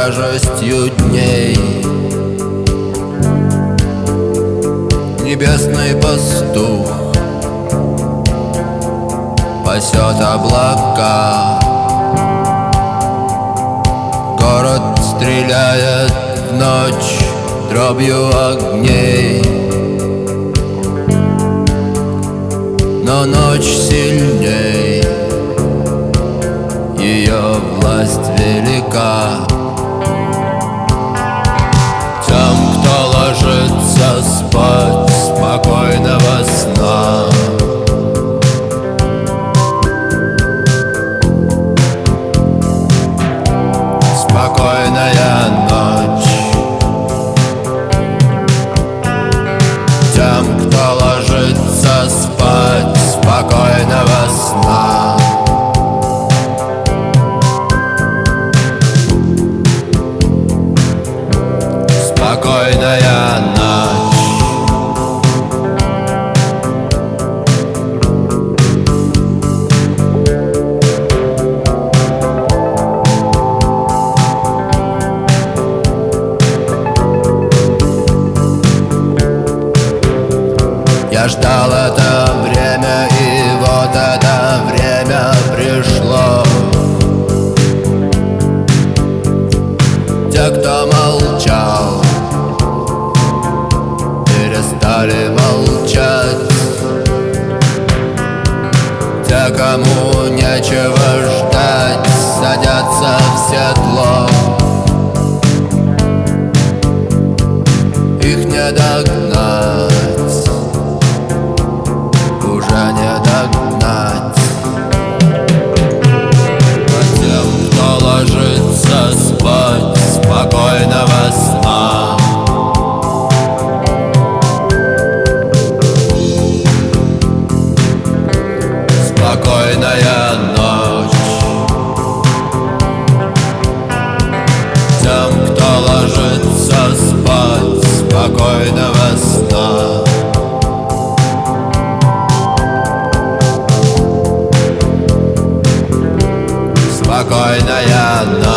тяжестью дней. Небесный пастух пасет облака. Город стреляет в ночь дробью огней, но ночь сильней, ее власть велика. Тем, кто ложится спать, спокойного сна. Спокойная ночь. Тем, кто ложится спать, спокойного сна. Спокойная ночь. Я ждал это время, и вот это время пришло. Те, кто молчал, перестали молчать. Те, кому нечего ждать, садятся в седло. Их не догнать, уже не догнать. А тем, кто ложится спать, спокойного сна. Спокойная ночь. Тем, кто ложится спать, спокойного сна. Спокойная ночь.